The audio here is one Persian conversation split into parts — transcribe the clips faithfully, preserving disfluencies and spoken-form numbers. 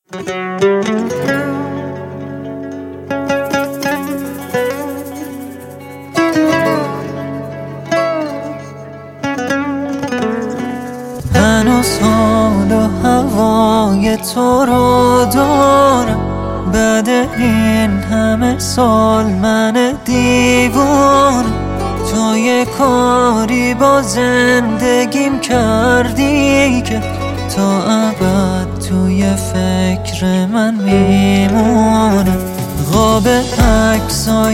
هنوز حال و هوای تو رو دارم، بعد این همه سال من دیوانه. تو یه کاری با زندگیم کردی که تا ابد توی فکر من میمونه. قاب عکسای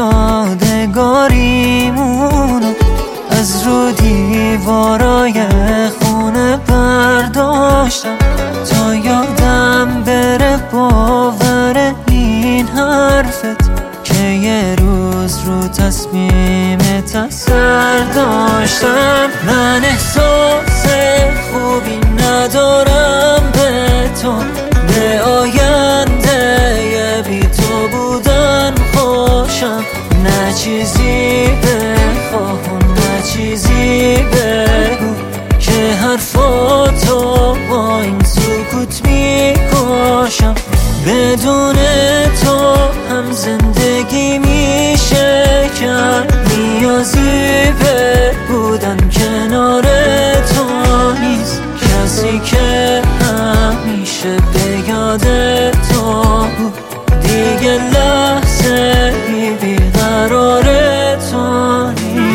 یادگاریمونو از رو دیوارای خونه برداشتم تا یادم بره باور این حرفت که یه روز رو تصمیمت اثر داشتم. من احساس خوبی ندارم به تو، به آینده یه بی تو بودن خوشم. نه چیزی بخواه نه چیزی بگو که حرفاتو با این سکوت میکشم. بدون تو هم زندگی میشه کرد، نیازی به بودن کنار تو نیست. کسی که همیشه به یاد تو بود دیگه لحظه ای بیقرار تو نیست.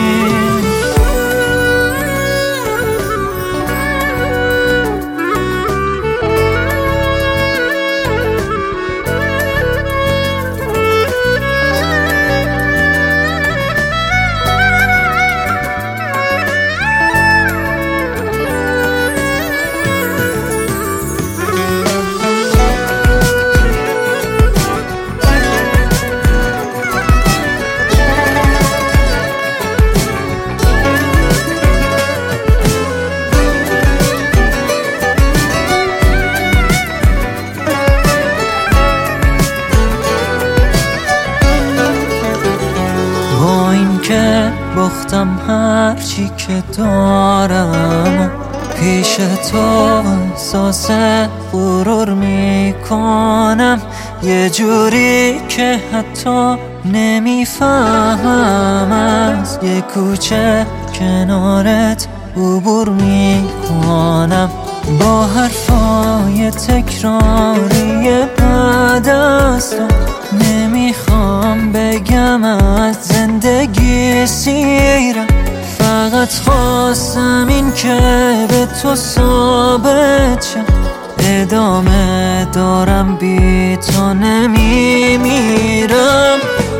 که باختم هرچی که دارم، پیش تو احساس غرور میکنم. یه جوری که حتی نمیفهمم از یه کوچه کنارت عبور میکنم. با حرفای تکراری بعد از تو نمیخوام بگم از زندگی سیرم، فقط خواستم این که به تو ثابت شم. ادامه دارم بی تو نمیمیرم.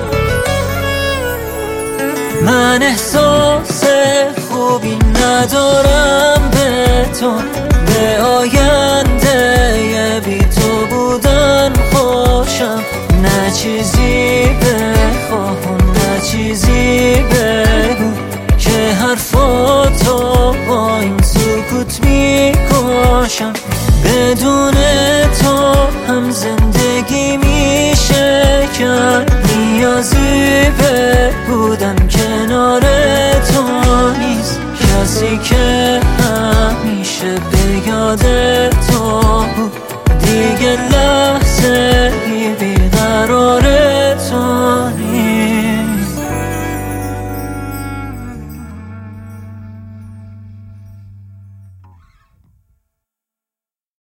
من احساس خوبی ندارم به تو، به آینده یه بی تو بودن خوشم. نه چیزی بخواه نه چیزی بگو که حرفاتو با این سکوت میکشم. بدون تو هم زندگی میشه کرد، نیازی به بودن کنار تو نیست. کسی که